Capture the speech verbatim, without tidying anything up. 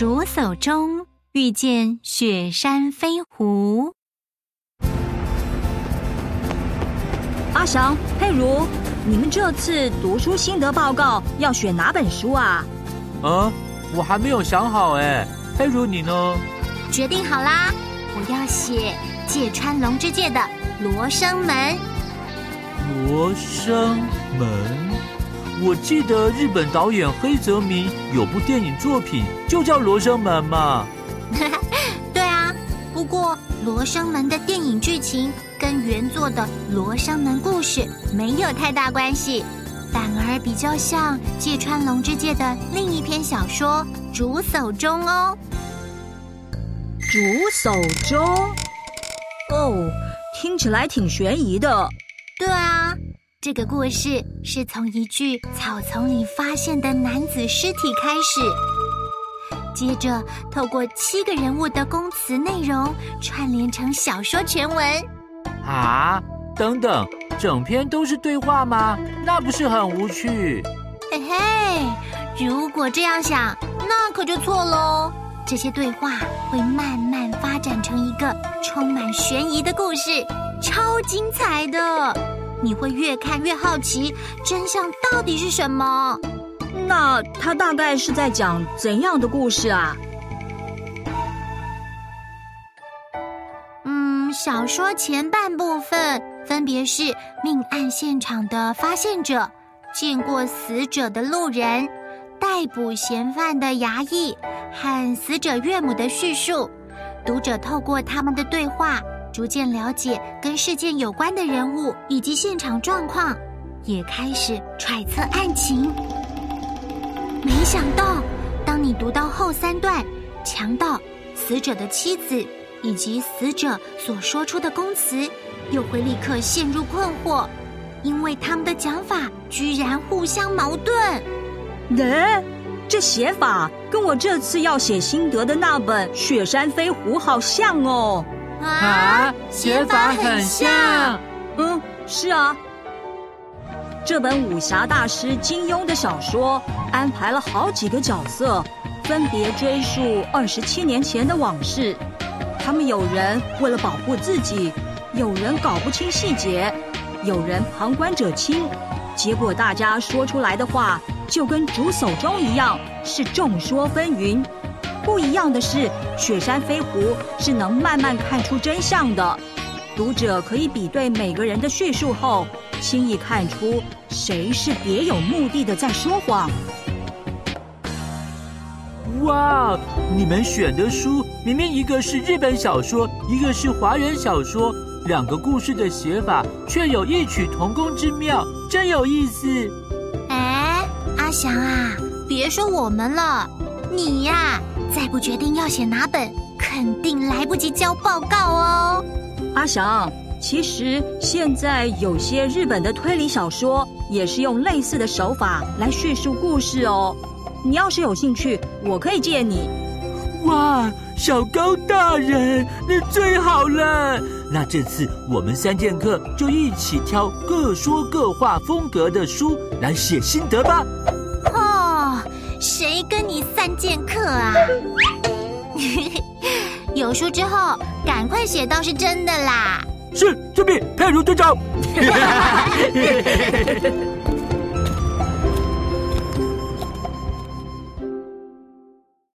竹叟中遇见雪山飞狐。 阿翔、佩如，你们这次读书心得报告要选哪本书啊？ 啊，我还没有想好哎。佩如你呢？ 决定好啦，我要写芥川龙之介的《罗生门》。 罗生门，我记得日本导演黑泽明有部电影作品就叫《罗生门》嘛。 对啊，不过《罗生门》的电影剧情跟原作的《罗生门》故事没有太大关系，反而比较像芥川龙之介的另一篇小说《竹叟中》哦。 竹叟中，哦，听起来挺悬疑的。 对啊，这个故事是从一具草丛里发现的男子尸体开始，接着透过七个人物的供词内容串联成小说全文。 啊，等等，整篇都是对话吗？那不是很无趣？ 嘿嘿，如果这样想，那可就错喽。这些对话会慢慢发展成一个充满悬疑的故事，超精彩的。你会越看越好奇，真相到底是什么？ 那他大概是在讲怎样的故事啊？ 嗯，小说前半部分分别是命案现场的发现者、见过死者的路人、逮捕嫌犯的衙役和死者岳母的叙述。读者透过他们的对话，逐渐了解跟事件有关的人物以及现场状况，也开始揣测案情。没想到，当你读到后三段，强盗、死者的妻子以及死者所说出的供词，又会立刻陷入困惑，因为他们的讲法居然互相矛盾。 哎，这写法跟我这次要写心得的那本《雪山飞狐》好像哦。 啊，写法很像。 嗯，是啊。这本武侠大师金庸的小说安排了好几个角色，分别追溯二十七年前的往事。他们有人为了保护自己，有人搞不清细节，有人旁观者清。结果大家说出来的话就跟竹叟中一样，是众说纷纭。不一样的是，雪山飞狐是能慢慢看出真相的。读者可以比对每个人的叙述后，轻易看出谁是别有目的的在说谎。 哇，你们选的书明明一个是日本小说，一个是华人小说，两个故事的写法却有异曲同工之妙，真有意思。 哎，阿翔啊，别说我们了，你呀，再不决定要写哪本，肯定来不及交报告哦。 阿翔，其实现在有些日本的推理小说也是用类似的手法来叙述故事哦。你要是有兴趣，我可以借你。 哇，小高大人，那最好了！那这次我们三剑客就一起挑各说各话风格的书来写心得吧。 哦，谁跟你三剑客啊？有书之后赶快写倒是真的啦。 是，这边佩如队长。